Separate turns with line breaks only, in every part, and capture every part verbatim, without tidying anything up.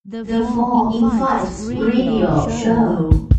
The four in five Radio Show.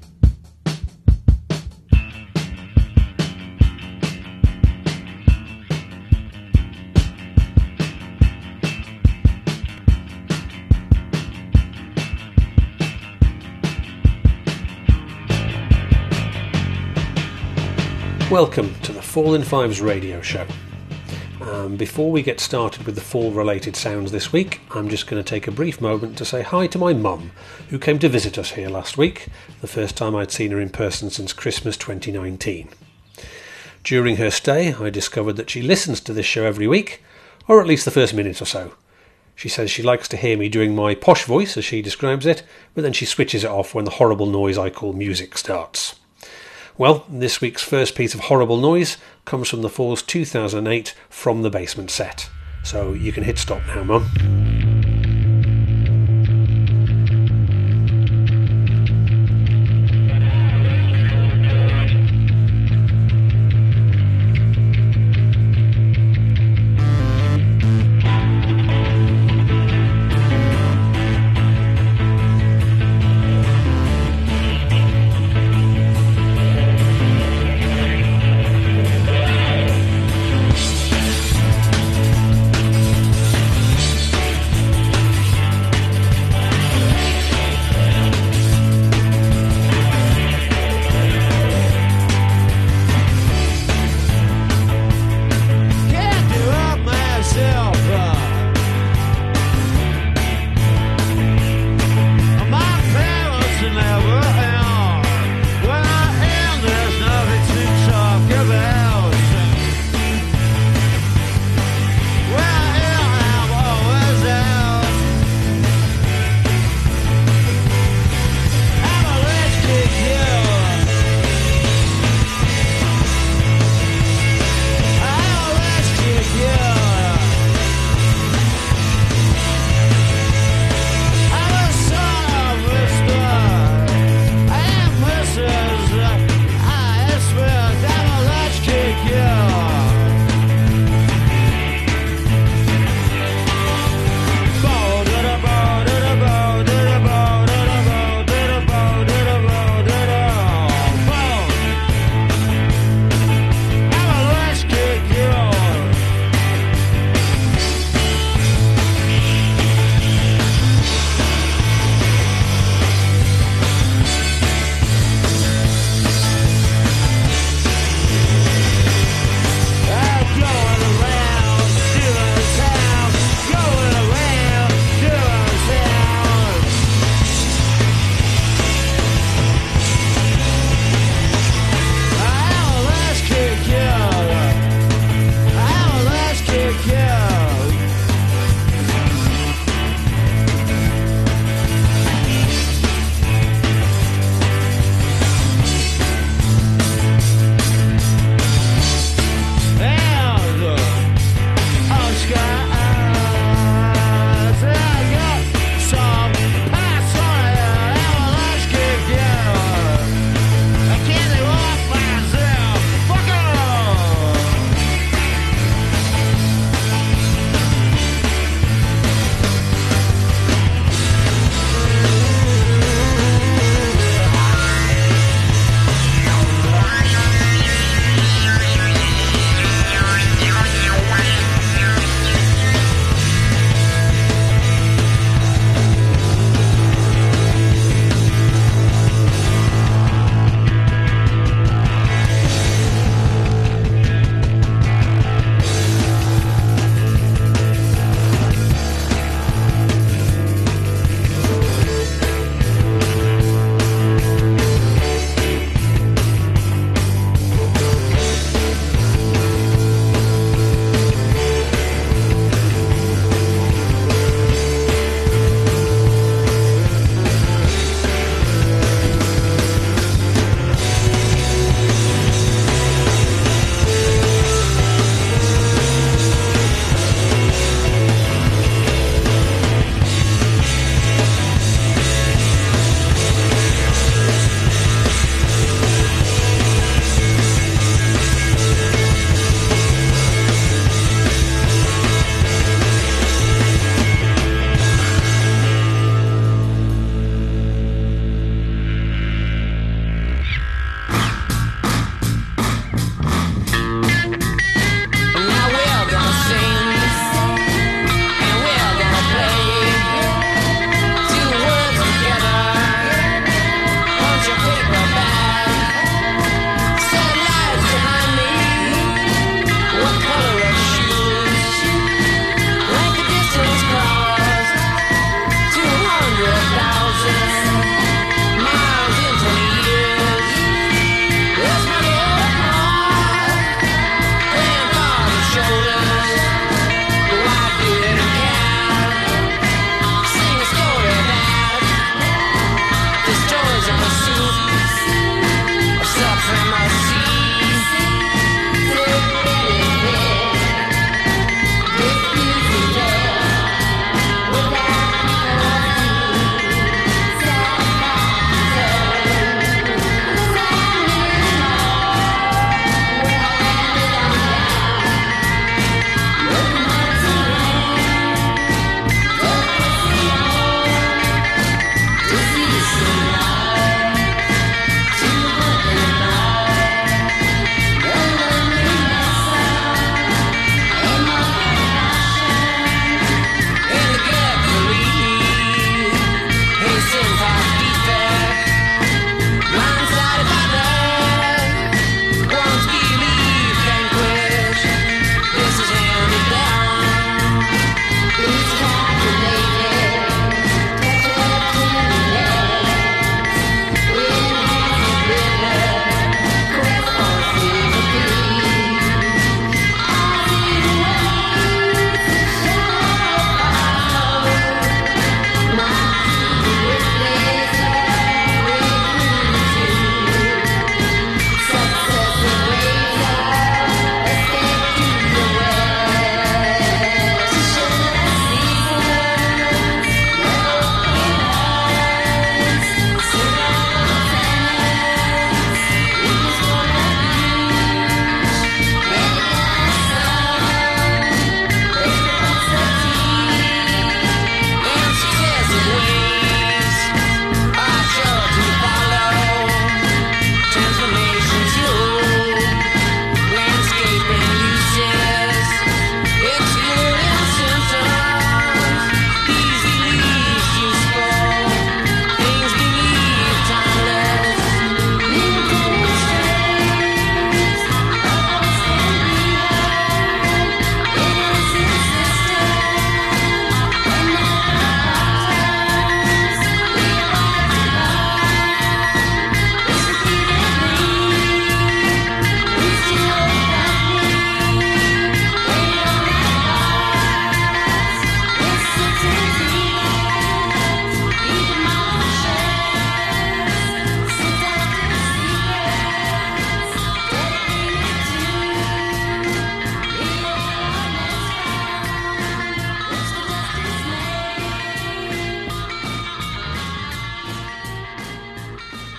Welcome to the Fall in Fives Radio Show. Um, before we get started with the fall-related sounds this week, I'm just going to take a brief moment to say hi to my mum, who came to visit us here last week, the first time I'd seen her in person since Christmas twenty nineteen. During her stay, I discovered that she listens to this show every week, or at least the first minute or so. She says she likes to hear me doing my posh voice, as she describes it, but then she switches it off when the horrible noise I call music starts. Well, this week's first piece of horrible noise comes from the Fall's two thousand eight From the Basement set. So you can hit stop now, Mum.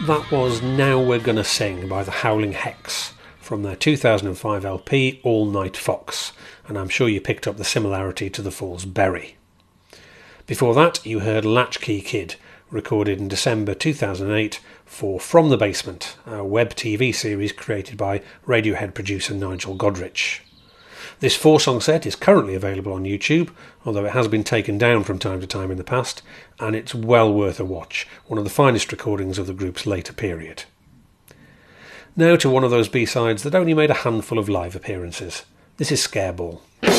That was Now We're Gonna Sing by the Howling Hex from their two thousand five L P All Night Fox, and I'm sure you picked up the similarity to the Fool's Berry. Before that, you heard Latchkey Kid, recorded in December two thousand eight for From the Basement, a web T V series created by Radiohead producer Nigel Godrich. This four-song set is currently available on YouTube, although it has been taken down from time to time in the past, and it's well worth a watch, one of the finest recordings of the group's later period. Now to one of those B-sides that only made a handful of live appearances. This is Scareball.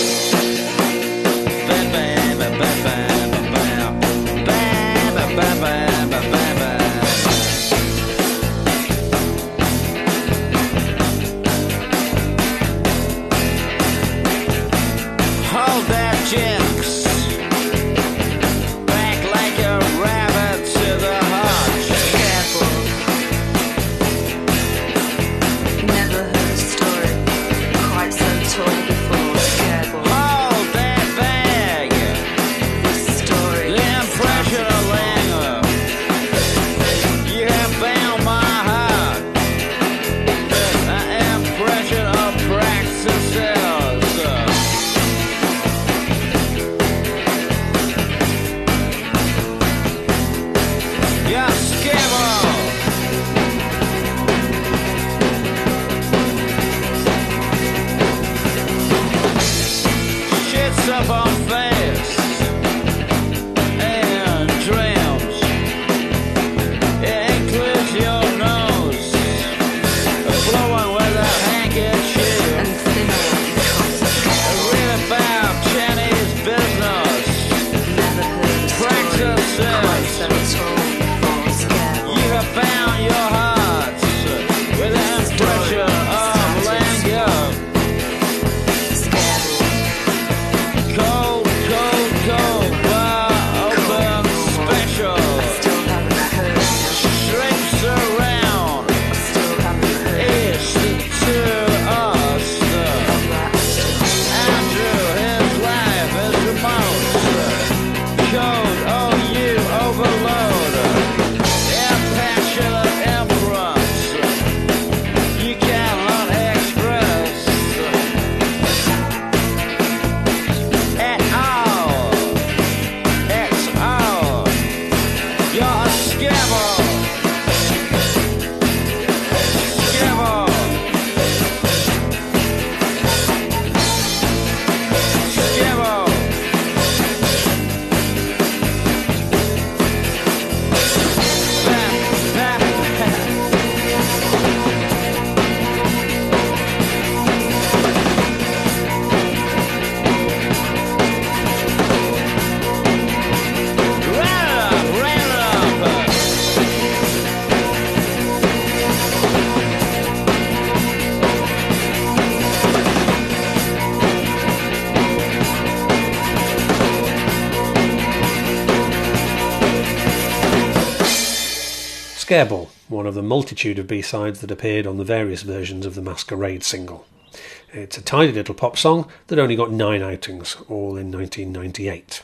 Scareball, one of the multitude of B-sides that appeared on the various versions of the Masquerade single. It's a tidy little pop song that only got nine outings, all in nineteen ninety-eight.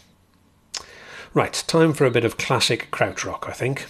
Right, time for a bit of classic krautrock, I think.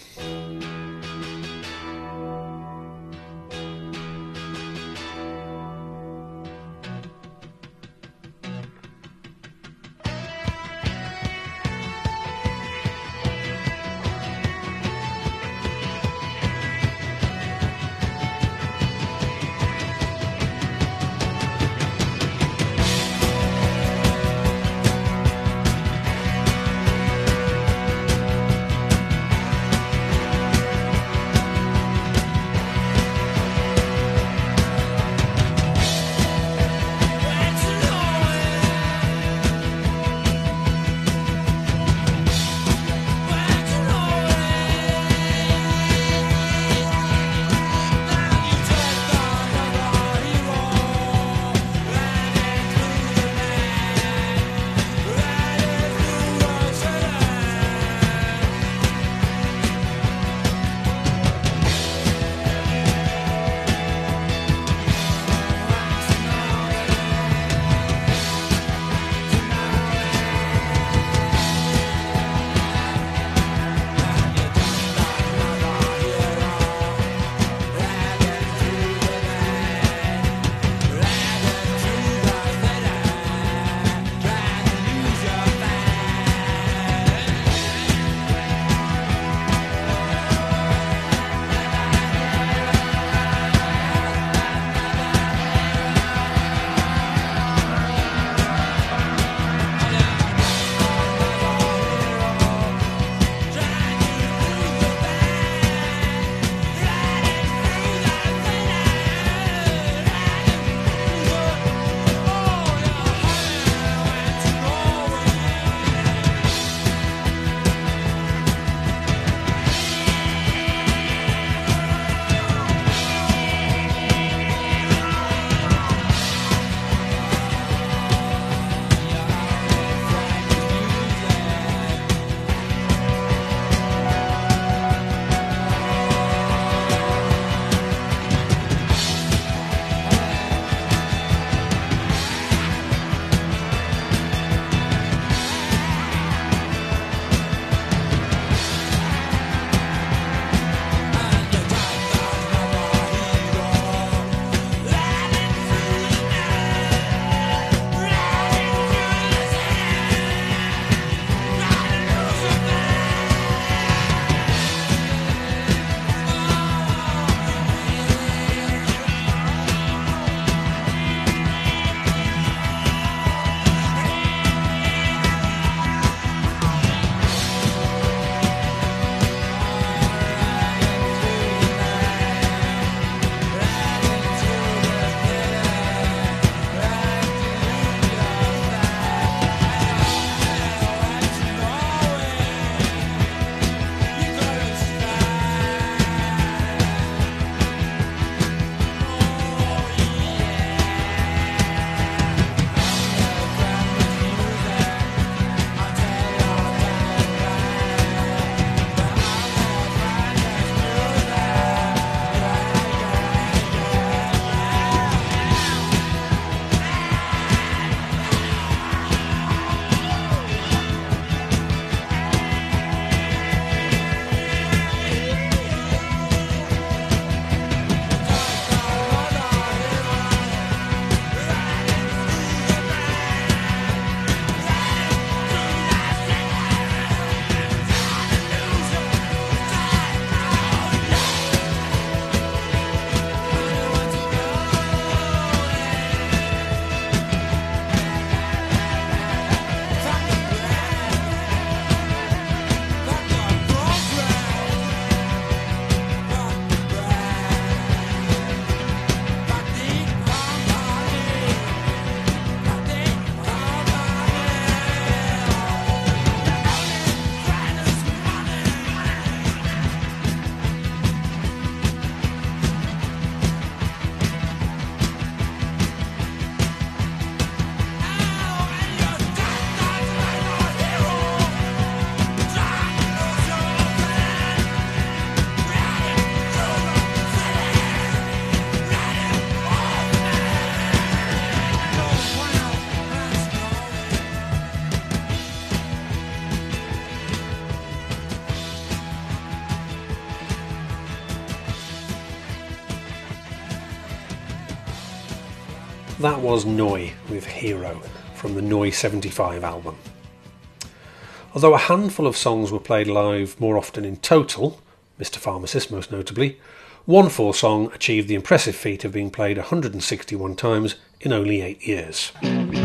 That was Noi with Hero from the Noi seventy-five album. Although a handful of songs were played live more often in total, Mister Pharmacist most notably, one full song achieved the impressive feat of being played one hundred sixty-one times in only eight years.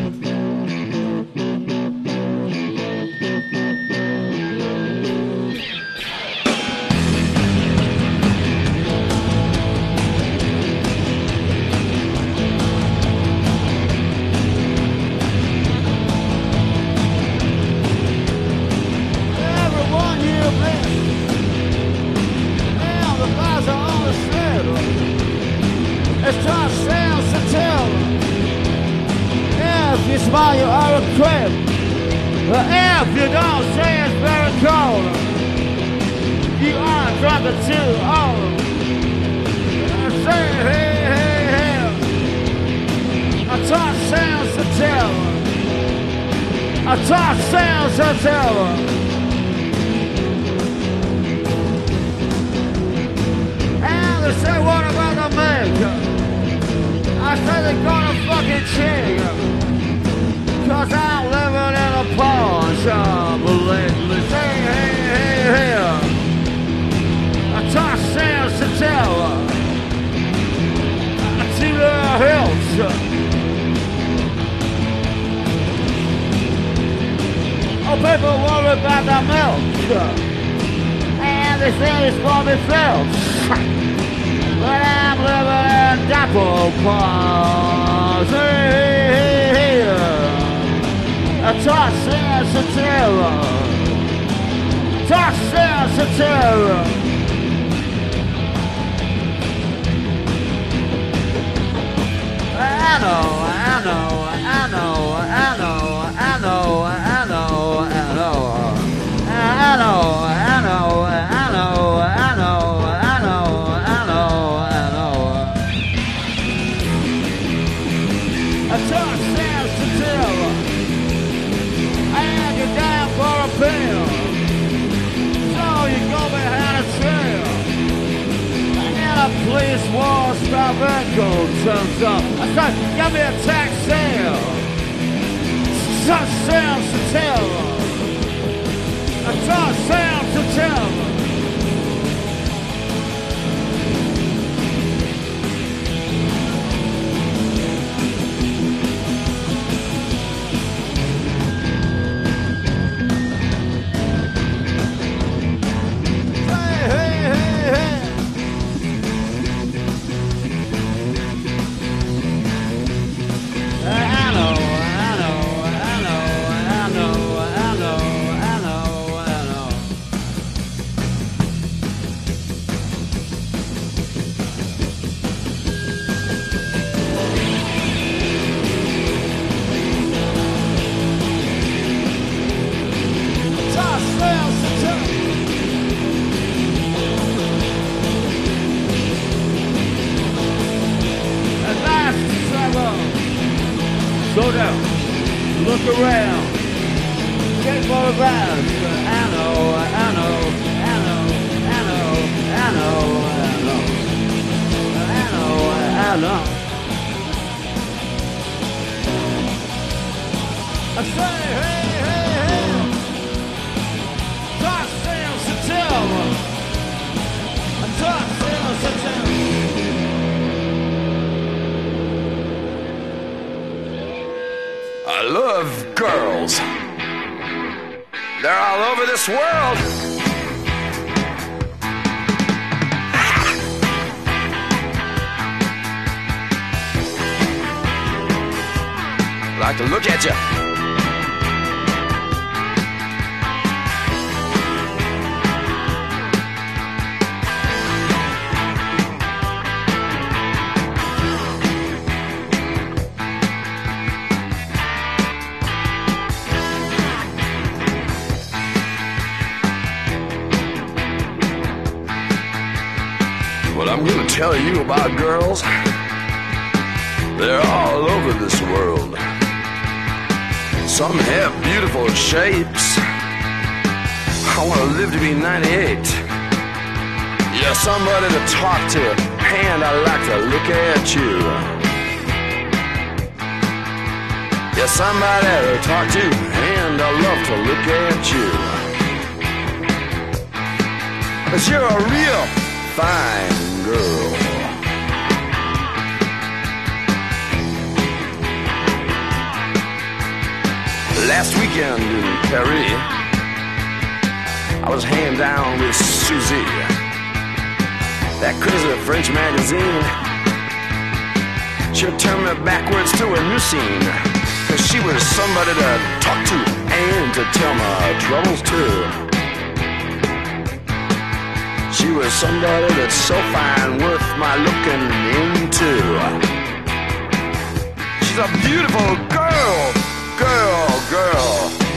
Smile, you are a crib. If you don't say it's very cold, you are drunk or too old. Say hey, hey, hey. I talk sounds to tell. I talk sounds to tell. And they say, what about the maker? I say they're gonna fucking change. Cause I'm living in a pawn shop lately. Say hey, hey, hey. I talk sounds to tell. I see the hills. Oh, people worry about the milk. And they say it's gonna be filled. But I'm living in Dapple Paws. Hey, hey, hey. I talk sounds to terror. Talk sounds to terror. I know, I know, I know, I know, I know, I know, I know, I know, I know, I know, I know, I know, I know, I talk sounds to terror. And you're down for a pill, so you go behind a trail. And a police war stop echo turns up. I said, give me a tax sale. Such sounds to tell. I talk sounds to tell. Slow down, look around, take photographs. I know, I know, I know, I know, I know, I know, I know. I say, hey, hey, hey, talk sounds to tell. I talk sounds to tell.
I love girls. They're all over this world. I like to look at you. Well, I'm gonna tell you about girls. They're all over this world. Some have beautiful shapes. I wanna live to be ninety-eight. Yeah, somebody to talk to, and I like to look at you. You're somebody to talk to, and I love to look at you. 'Cause you're a real fine girl. Last weekend in Paris, I was hand down with Susie, that crazy French magazine. She turned me backwards to a new scene, 'cause she was somebody to talk to and to tell my troubles to. She was somebody that's so fine, worth my looking into. She's a beautiful girl, girl, girl.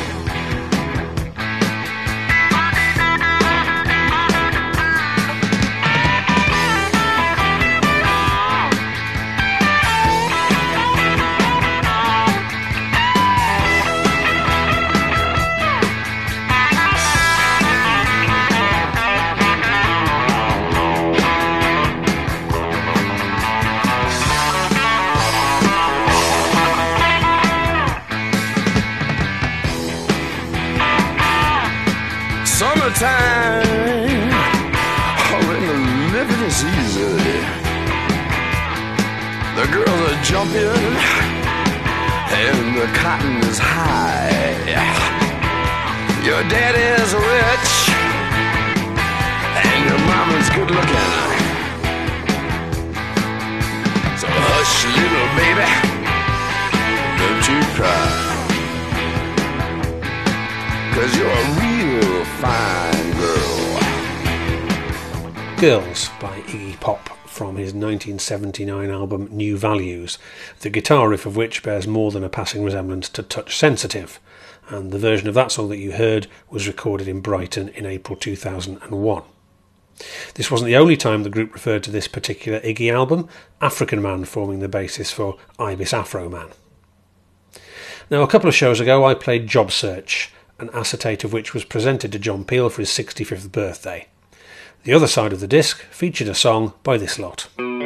Summertime, oh, and the living is easy. The girls are jumping, and the cotton is high. Your daddy is rich, and your mama's good looking. So hush, little baby, don't you cry, 'cause you're a real fine girl.
Girls by Iggy Pop from his nineteen seventy-nine album New Values, the guitar riff of which bears more than a passing resemblance to Touch Sensitive, and the version of that song that you heard was recorded in Brighton in April two thousand one. This wasn't the only time the group referred to this particular Iggy album, African Man forming the basis for Ibis Afro Man. Now, a couple of shows ago I played Job Search, an acetate of which was presented to John Peel for his sixty-fifth birthday. The other side of the disc featured a song by this lot.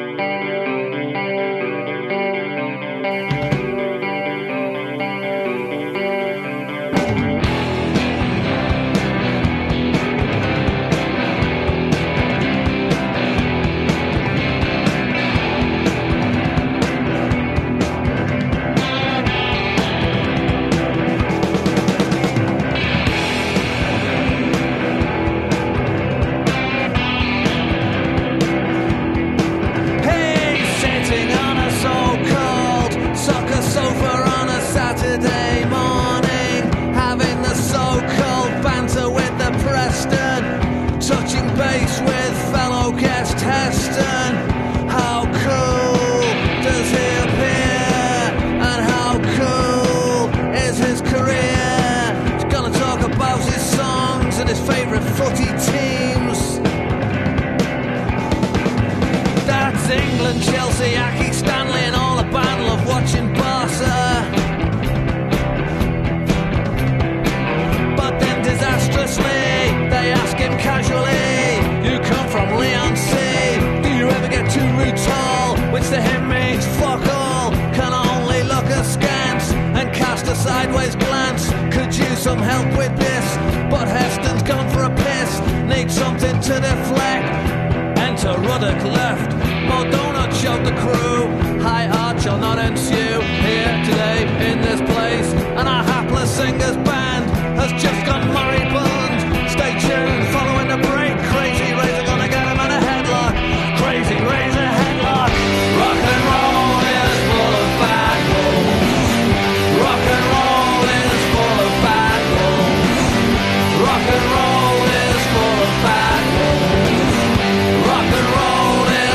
Sideways glance, could use some help with this, but Heston's gone for a piss, needs something to deflect. Enter Ruddock left, more donut showed the crew, high art shall not ensue, here today in this place, and our hapless singer's band has just gone moribund. Stay tuned, following the break, Crazy Razor gonna get him in a headlock, Crazy Razor headlock. Rock and roll is full of bad wolves, rock and roll is full of bad wolves, rock and roll is full of bad wolves, rock and roll is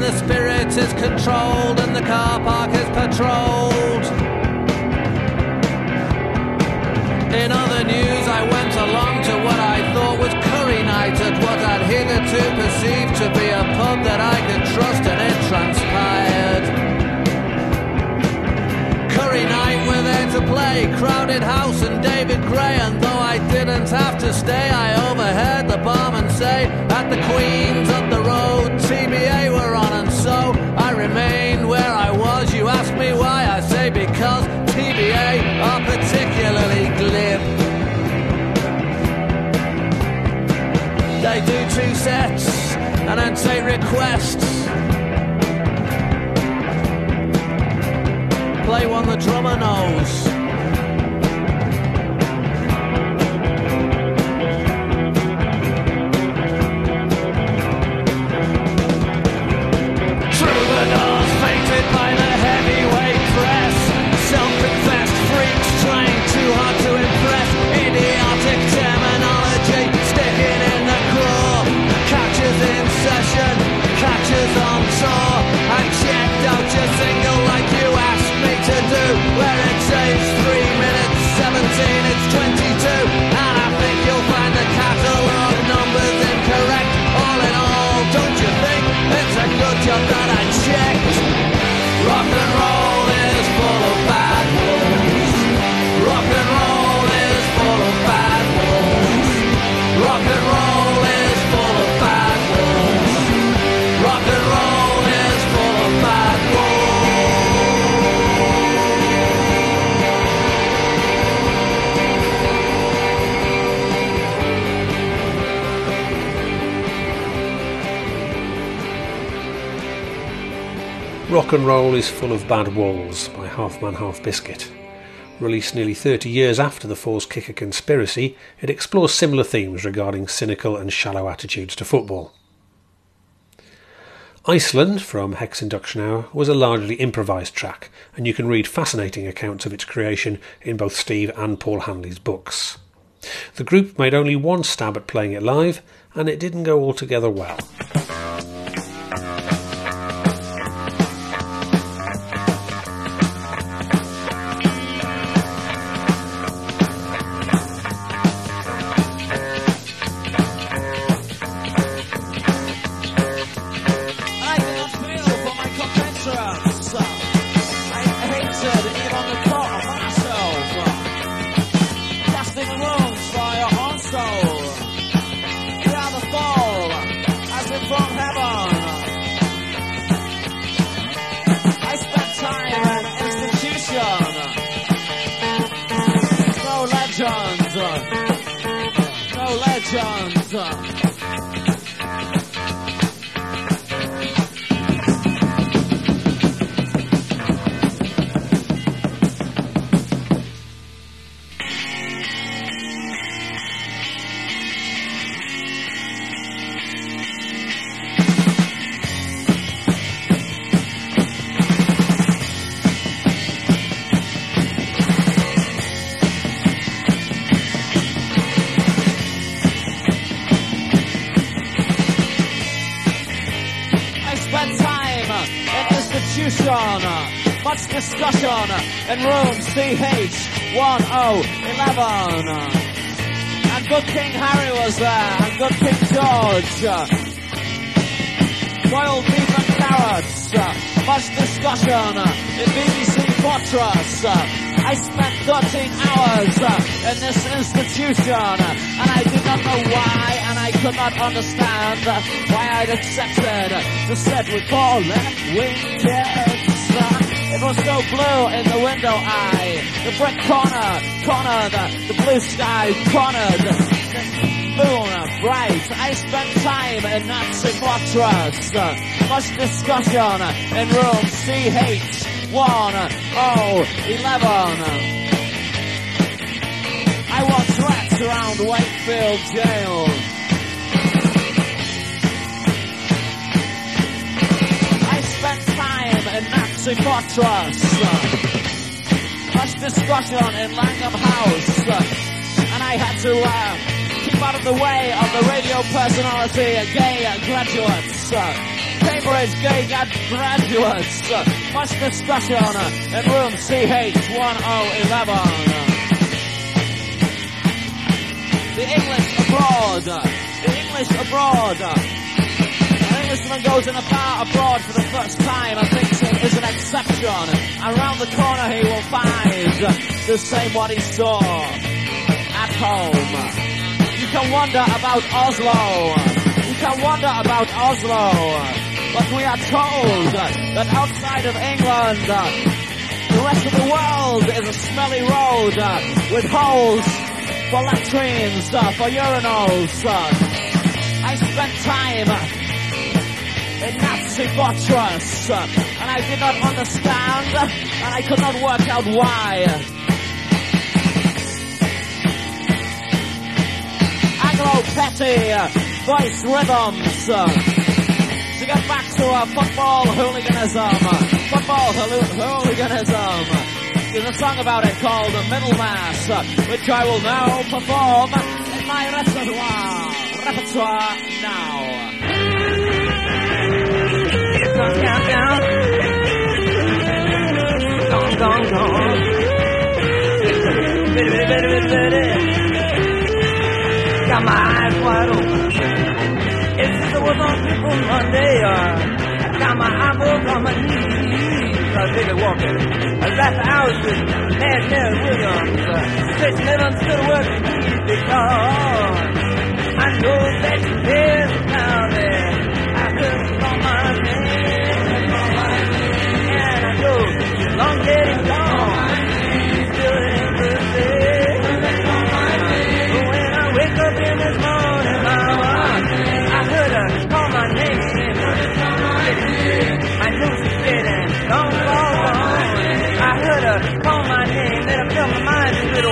the spirit is controlled and the car park is patrolled. In other news, I went along to what I thought was curry night at what I'd hitherto perceived to be a pub that I could trust, and it transpired. Curry night, we're there to play, crowded house and David Gray, and though I didn't have to stay, I overheard the barman say, at the Queen's up the road, T B A were on, and so I remained where I was. You ask me why, I say because T B A are particularly glib. They do two sets and then take requests. Play one the drummer knows. Troubadours fainted by the heavyweight press. Self-confessed freaks trying too hard to impress. Idiotic terminology sticking in the craw. Catchers in session, catchers on tour. I checked out your single like you asked me to do. Where it says three minutes seventeen, it's twenty-two. And I think you'll find the catalogue numbers incorrect. All in all, don't you think it's a good job that I checked? Rock and roll is full of bad wolves. Rock and roll is full of bad wolves. Rock and roll is full of bad wolves. Rock and roll is full of bad wolves.
Rock and Roll is Full of Bad Wolves by Half Man Half Biscuit. Released nearly thirty years after the Falls Kicker conspiracy, it explores similar themes regarding cynical and shallow attitudes to football. Iceland, from Hex Induction Hour, was a largely improvised track, and you can read fascinating accounts of its creation in both Steve and Paul Hanley's books. The group made only one stab at playing it live, and it didn't go altogether well.
Much discussion in room C H one oh eleven. And good King Harry was there, and good King George. Boiled beef and carrots. Much discussion in B B C Fortress. I spent thirteen hours in this institution, and I did not know why, and I could not understand why I'd accepted to sit with four left-wing kids. It was so blue in the window eye, the brick corner, cornered, the blue sky cornered, the moon bright. I spent time in Nazi Fortress, much discussion in room C H one oh eleven. I watched rats around Wakefield Jail. I spent time in Nazi Fortress, much discussion in Langham House, and I had to uh, keep out of the way of the radio personality, gay graduates. Pay
Cambridge gay graduates. Uh, much discussion uh, in room C H ten eleven. The English abroad. Uh, the English abroad. Uh, An Englishman goes in a bar abroad for the first time and thinks it is an exception. Around the corner he will find uh, the same what he saw at home. You can wonder about Oslo. You can wonder about Oslo. But we are told uh, that outside of England, uh, the rest of the world is a smelly road uh, with holes for latrines, uh, for urinals. Uh. I spent time uh, in Nazi fortress, uh, and I did not understand, uh, and I could not work out why. Anglo-petty uh, voice rhythms. Uh, To get back to uh, football hooliganism, uh, football hoo- hooliganism, there's a song about it called Middle Mass, uh, which I will now perform in my repertoire, repertoire now. Here comes countdown, gone, gone, gone, bitty, bitty, bitty, bitty, bitty, got my eyes wide open. It's just I was on people Monday, uh, I got my eyeballs on my knees, I was really walking. I left the hours with Mad Mary Williams, uh, said she never understood a word from me because I know that she cares about me. I heard her call my name, and I know she's long dead and gone. She's still in the bed. But when I wake up in this morning, mama, I heard her call my name. I knew she said and long, long, long. I heard her call my name, then I felt my mind a little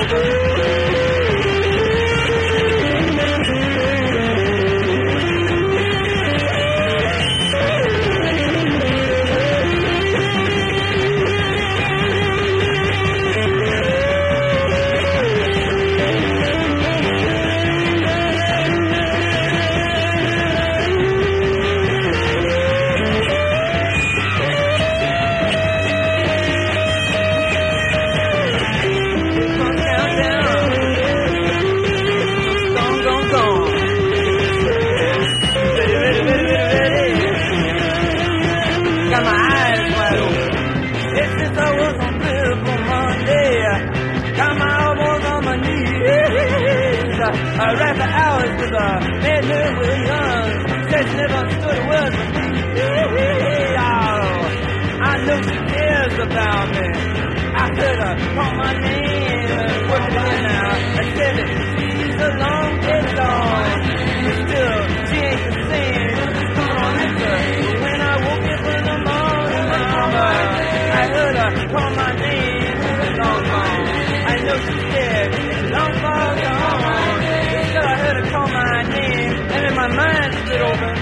I read the hours with a Mad Mary Williams. Said she never understood a word from me. Oh, I know she cares about me. I heard her call my name and worked it in now. I said that she's a long dead gone. Still, she ain't the same. Come on, answer. When I woke up in the morning, mama, I heard her call my name. Long gone. I know she's dead. Long far gone. I heard her call my name, and then my mind split open.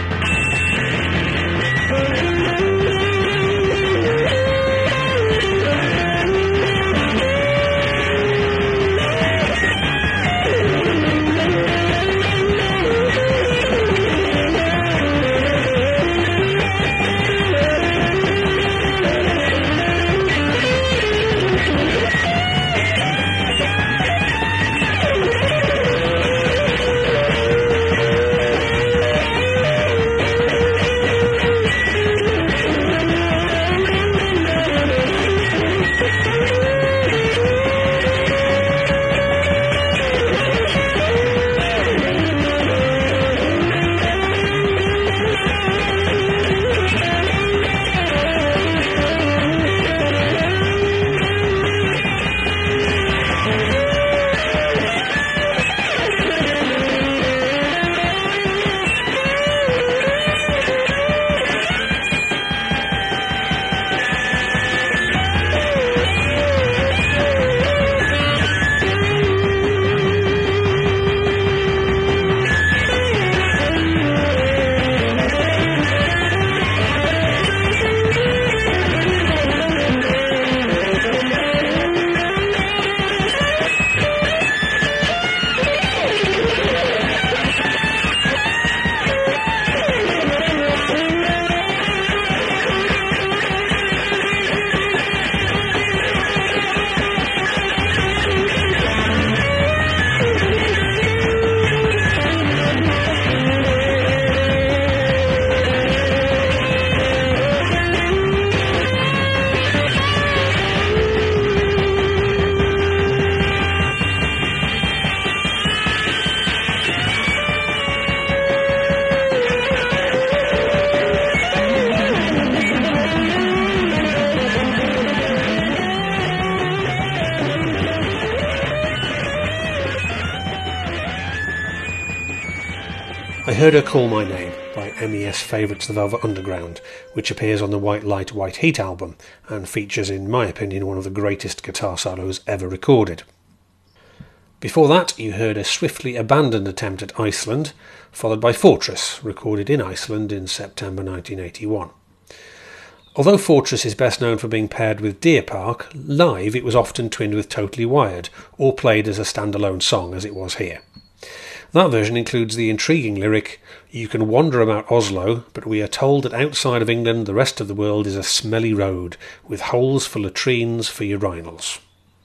Heard Her Call My Name by M E S Favourites The Velvet Underground, which appears on the White Light, White Heat album and features, in my opinion, one of the greatest guitar solos ever recorded. Before that, you heard a swiftly abandoned attempt at Iceland, followed by Fortress, recorded in Iceland in September nineteen eighty-one. Although Fortress is best known for being paired with Deer Park, live it was often twinned with Totally Wired, or played as a standalone song as it was here. That version includes the intriguing lyric, "You can wander about Oslo, but we are told that outside of England the rest of the world is a smelly road, with holes for latrines for urinals."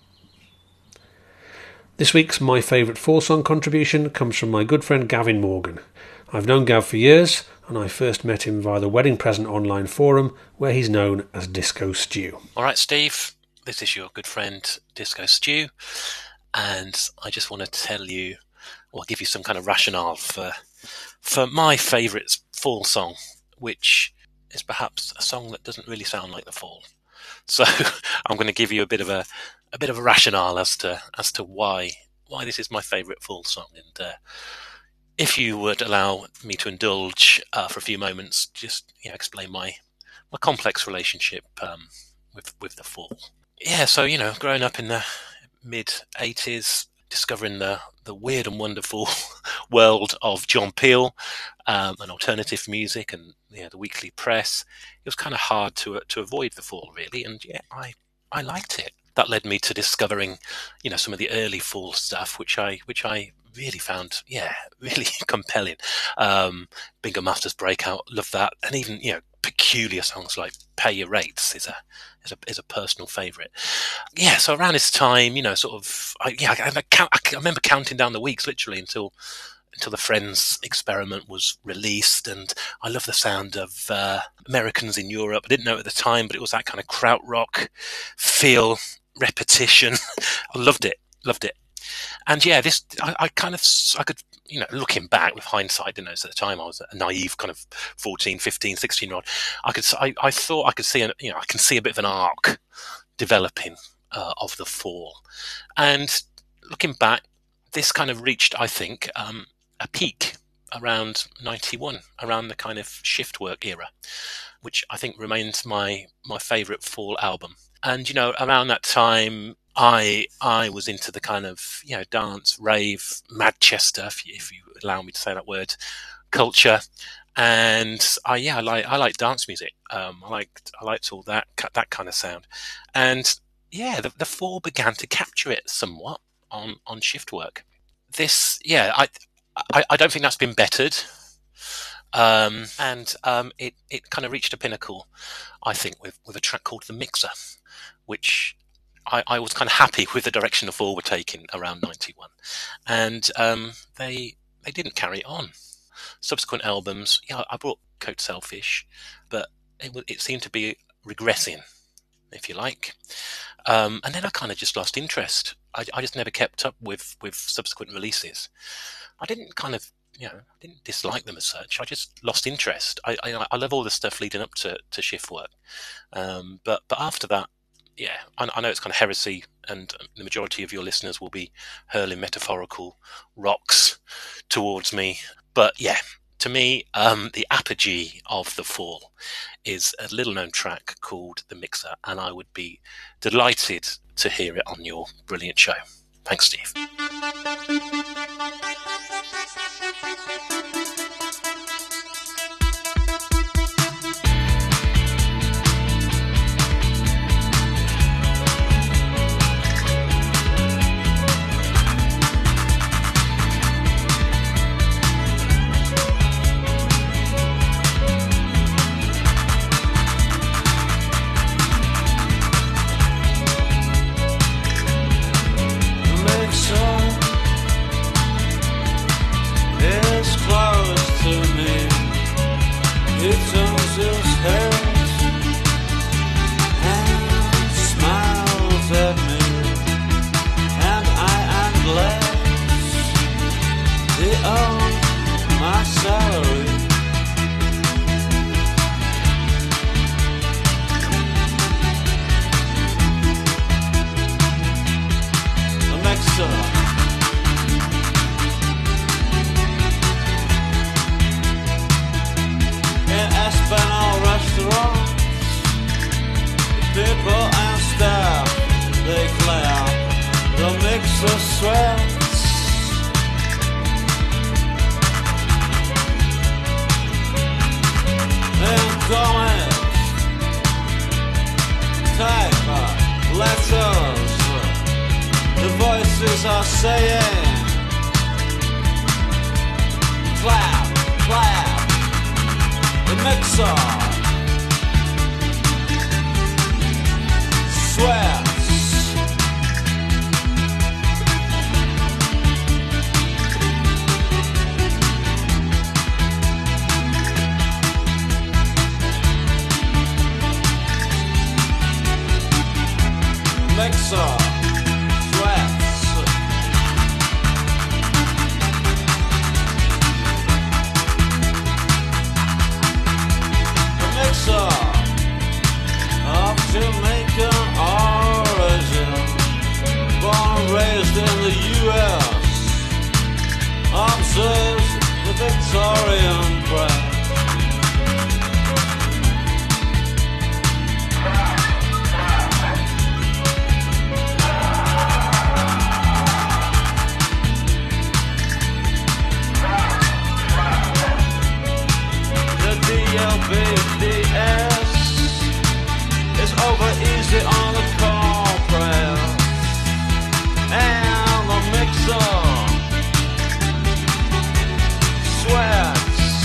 This week's My Favourite Fall Song contribution comes from my good friend Gavin Morgan. I've known Gav for years, and I first met him via the Wedding Present online forum, where he's known as Disco Stew.
Alright Steve, this is your good friend Disco Stew, and I just want to tell you, or give you some kind of rationale for for my favourite fall song, which is perhaps a song that doesn't really sound like the fall. So I'm going to give you a bit of a a bit of a rationale as to as to why why this is my favourite fall song, and uh, if you would allow me to indulge uh, for a few moments, just you know, explain my my complex relationship um, with with the fall. Yeah, so you know, growing up in the mid eighties, discovering the, the weird and wonderful world of John Peel um, and alternative music and you know, the weekly press, it was kind of hard to uh, to avoid the fall, really. And yeah, I, I liked it. That led me to discovering, you know, some of the early fall stuff, which I which I really found, yeah, really compelling. Um, Bingo Masters Breakout, love that, and even you know, peculiar songs like Pay Your Rates is a is a is a personal favourite. Yeah, so around this time, you know, sort of, I, yeah, I, I, count, I remember counting down the weeks literally until until the Friends experiment was released, and I love the sound of uh, Americans in Europe. I didn't know it at the time, but it was that kind of krautrock feel, repetition. I loved it, loved it. And yeah, this I, I kind of I could you know looking back with hindsight, didn't know at the time I was a naive kind of fourteen, fifteen, sixteen year old. I could I, I thought I could see an, you know I can see a bit of an arc developing uh, of the fall. And looking back, this kind of reached I think um, a peak around ninety-one, around the kind of shift work era, which I think remains my my favourite fall album. And you know around that time, I I was into the kind of you know dance, rave, Manchester, if you, if you allow me to say that word, culture, and I yeah I like I like dance music. Um, I liked I liked all that that kind of sound, and yeah the the fall began to capture it somewhat on on shift work. This yeah I I, I don't think that's been bettered. Um, and um, it it kind of reached a pinnacle, I think, with with a track called The Mixer, which I, I was kind of happy with the direction the fall were taking around ninety-one, and um, they they didn't carry on. Subsequent albums, yeah, I brought Code Selfish, but it, it seemed to be regressing, if you like. Um, and then I kind of just lost interest. I, I just never kept up with, with subsequent releases. I didn't kind of, you know, I didn't dislike them as such. I just lost interest. I I, I love all the stuff leading up to, to shift work, um, but but after that. Yeah, I, I know it's kind of heresy, and the majority of your listeners will be hurling metaphorical rocks towards me. But yeah, to me, um, the apogee of the fall is a little-known track called The Mixer, and I would be delighted to hear it on your brilliant show. Thanks, Steve.
Mixer sweats. And comment, type uh, letters. The voices are saying, clap, clap. The mixer sweats. Mixer sweats. The mixer of Jamaican origin, born and raised in the U S, observes the Victorian press. D S is over easy on the call press, and the mixer sweats.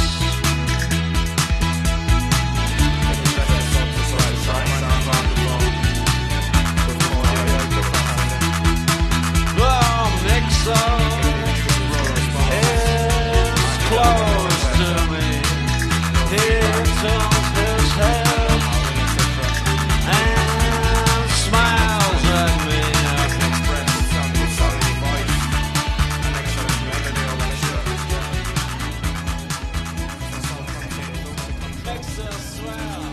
The mixer is close to me. He turns his head and smiles at me. Makes us swell.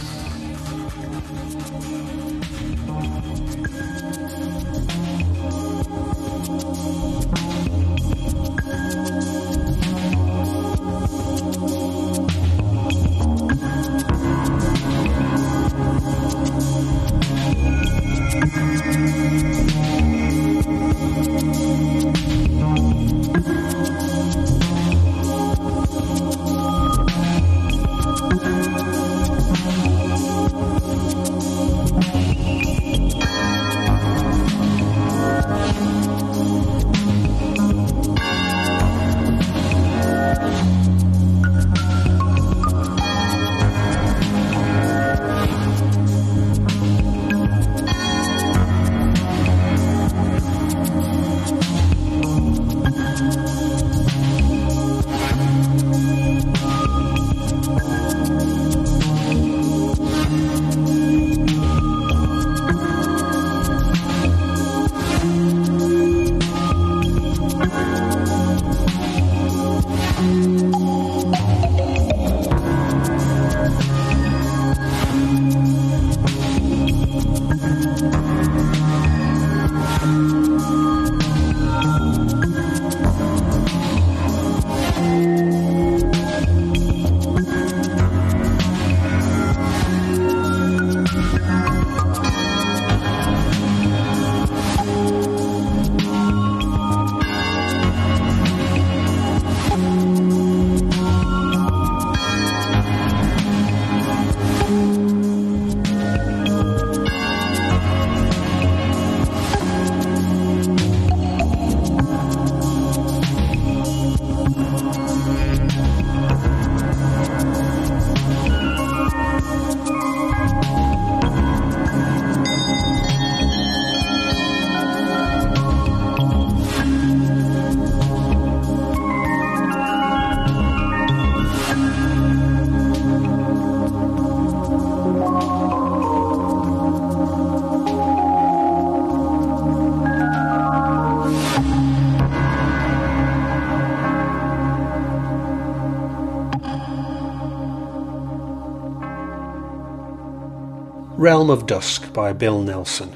Realm of Dusk by Bill Nelson.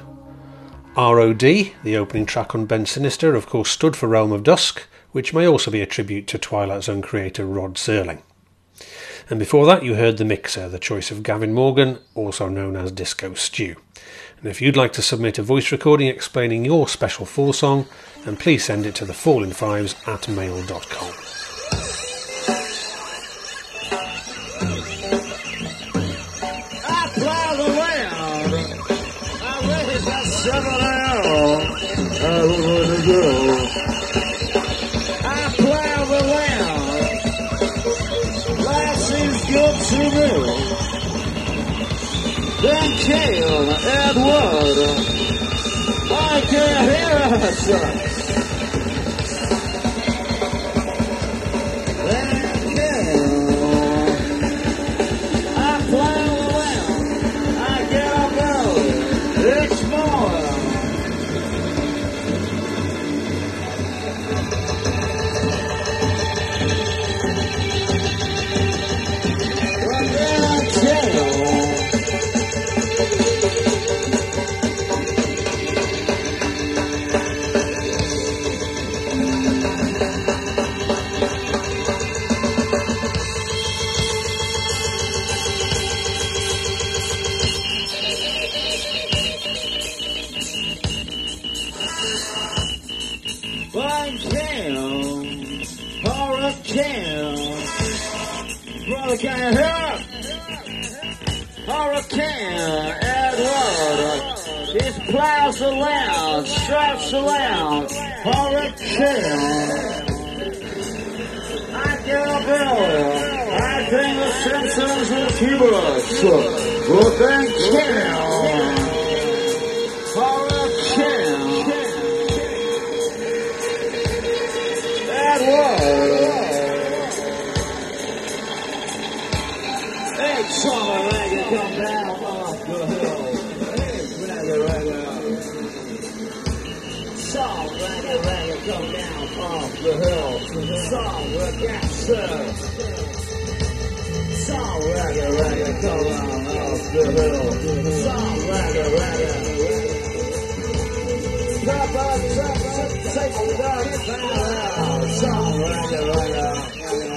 R O D, the opening track on Ben Sinister, of course stood for Realm of Dusk, which may also be a tribute to Twilight Zone creator Rod Serling. And before that, you heard The Mixer, the choice of Gavin Morgan, also known as Disco Stew. And if you'd like to submit a voice recording explaining your special Fall song, then please send it to the fall in fives at mail dot com.
I plow the land. I raise that seven L. I want to go. I plow the land. Life seems good to me. Then came Edward. I can't hear us. Then came. I plow the land. I get up early. It's more. But then I tell. Can you hear it? Hurricane Edward. He plows the land, straps the land. Hurricane. I get up early. I think the Simpsons with humorous. But then kill. Hurricane. Edward. Summer rain come down off the hill. Hey, ragga, ragga. Song ragga, ragga come down off the hill. Song ragga, sir. Song ragga, ragga come down off the hill. Song ragga, ragga. Papa, papa, take the dark power. Song ragga, ragga.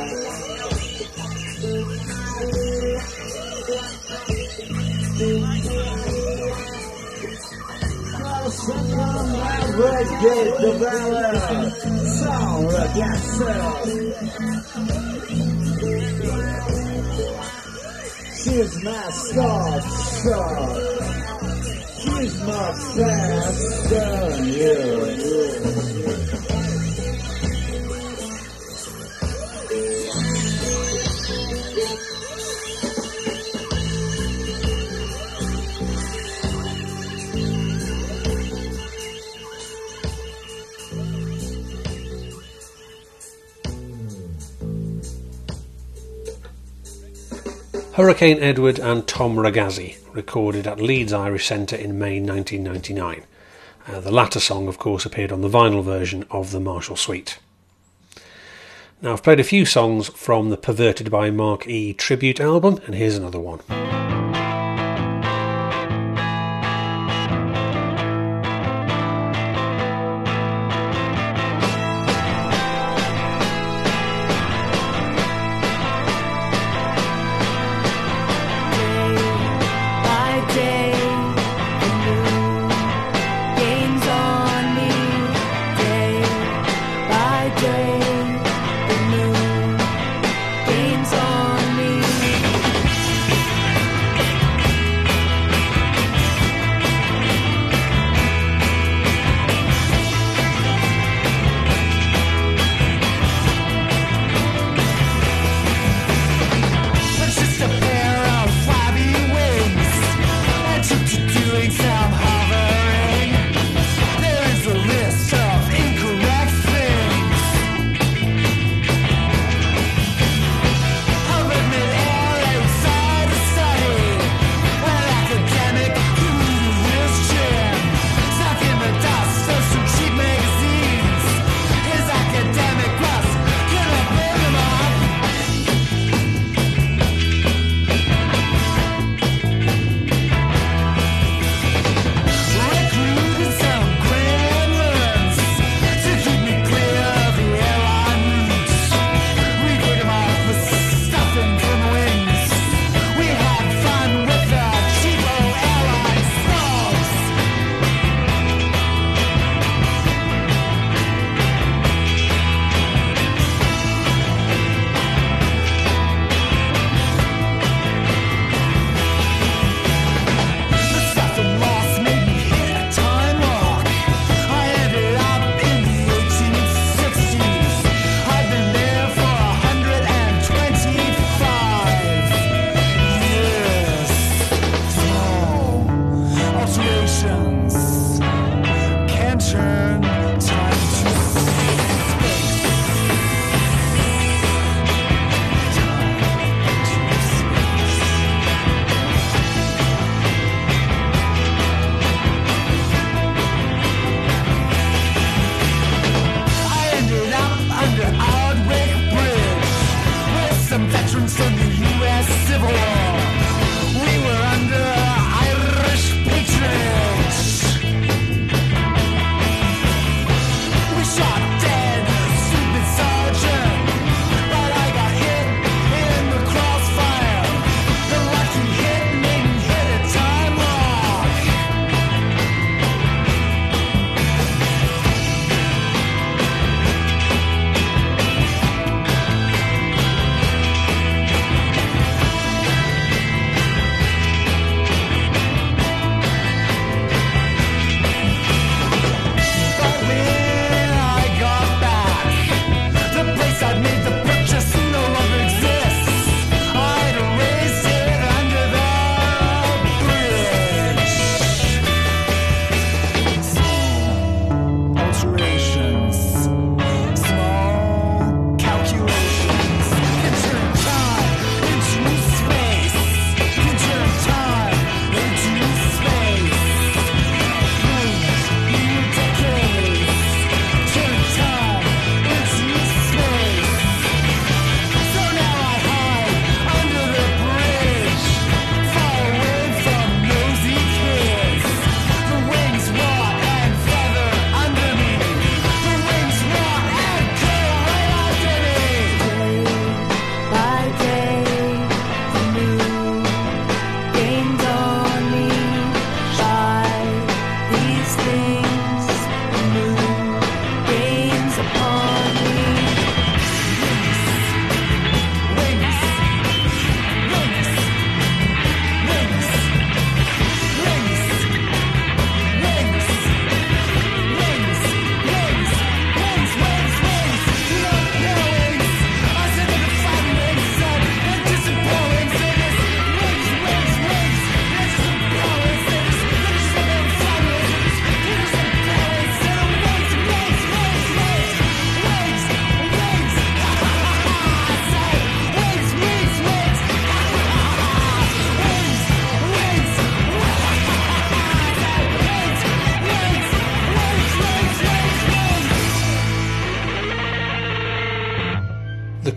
Reggae the ballad, song reggae. She's my star, star. She's much faster than you.
Hurricane Edward and Tom Ragazzi, recorded at Leeds Irish Centre in May nineteen ninety-nine. Uh, the latter song, of course, appeared on the vinyl version of the Marshall Suite. Now, I've played a few songs from the Perverted by Mark E tribute album, and here's another one.
Games on me.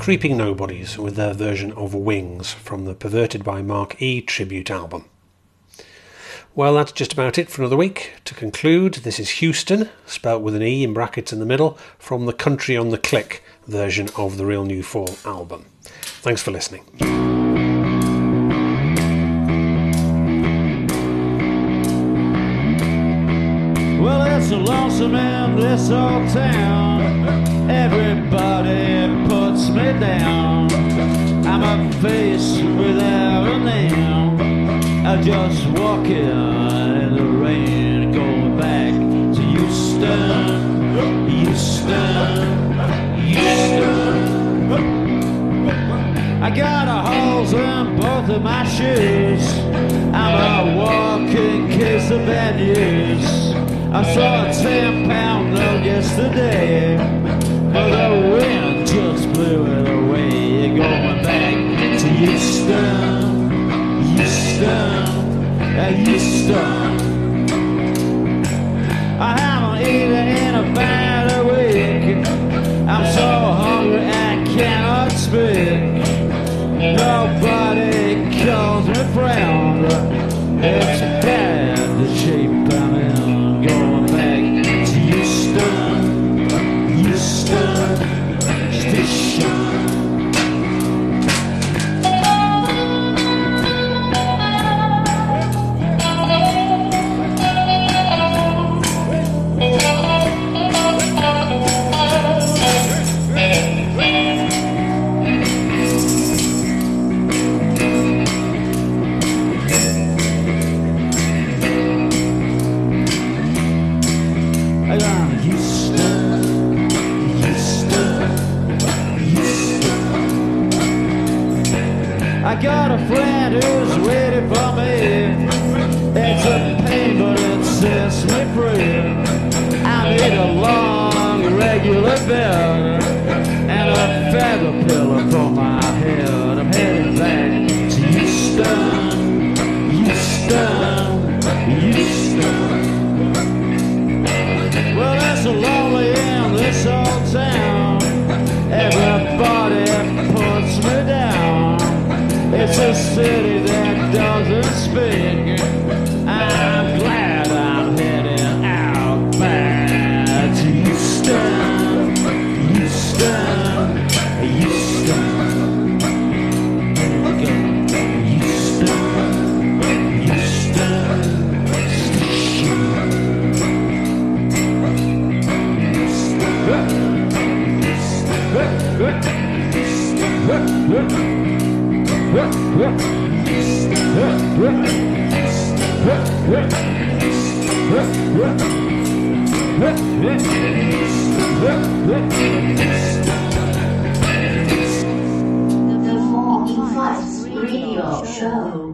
Creeping Nobodies with their version of Wings from the Perverted by Mark E tribute album. Well, that's just about it for another week. To conclude, this is Houston, spelt with an E in brackets in the middle, from the Country on the Click version of the Real New Fall album. Thanks for listening.
Well, it's so lonesome in this old town. Everybody puts me down. I'm a face without a name. I just walk in in the rain, going back to Houston, Houston, Houston. I got a holes in both of my shoes. I'm a walking case of bad news. I saw a ten pound note yesterday, but the wind just blew it away. Going back to Houston, Houston, Houston. I haven't eaten in about a week. I'm so hungry I cannot speak. Nobody calls me friend. It's bad the shape I'm in. Going back to Houston, Houston Station. I got a friend who's waiting for me. It's a pain, but it sets me free. I need a long, regular bed and a feather pillow for my head. I'm heading back to Houston, Houston, Houston. Well, it's so lonely in this old town. Everybody puts me down. It's a city that doesn't speak. I'm glad I'm heading out back to Houston, Houston, Houston. Houston, Houston Station.
The Four Fives Radio Show.